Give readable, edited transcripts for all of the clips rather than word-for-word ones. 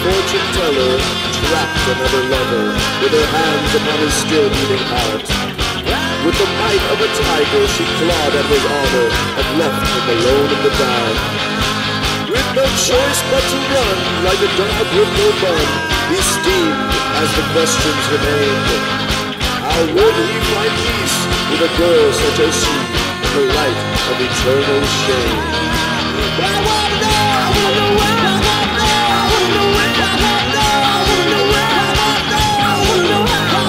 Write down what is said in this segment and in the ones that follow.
fortune teller trapped another lover with her hands upon his still beating heart. With the might of a tiger she clawed at his honor and left him alone in the dark. With no choice but to run like a dog with no bun, he steamed as the questions remained. How would he find peace with a girl such as she in the light of eternal shame? I wanna know, I wanna know, I wanna know, I wanna know, I wanna know, I wanna know, I wanna know,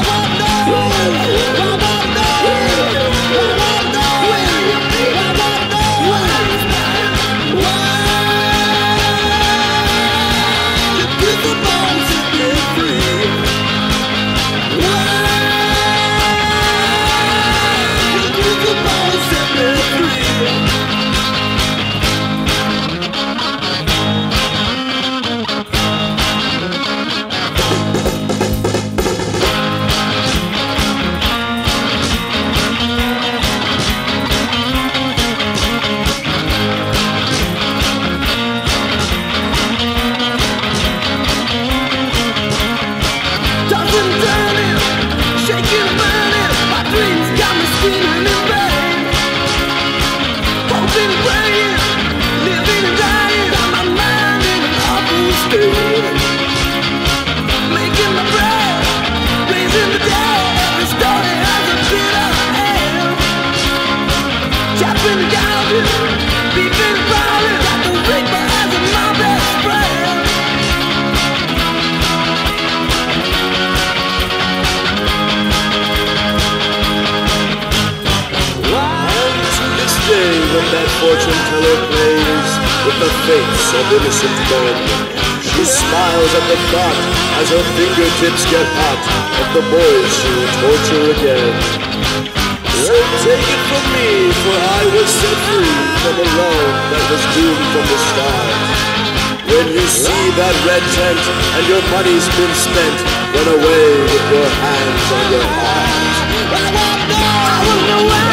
when that fortune teller plays with the fates of innocent men, she smiles at the thought as her fingertips get hot of the boys she will torture again. So take it from me, for I was set free from a love that was doomed from the start. When you see that red tent and your money's been spent, run away with your hands on your heart. I wanna know, I wanna know.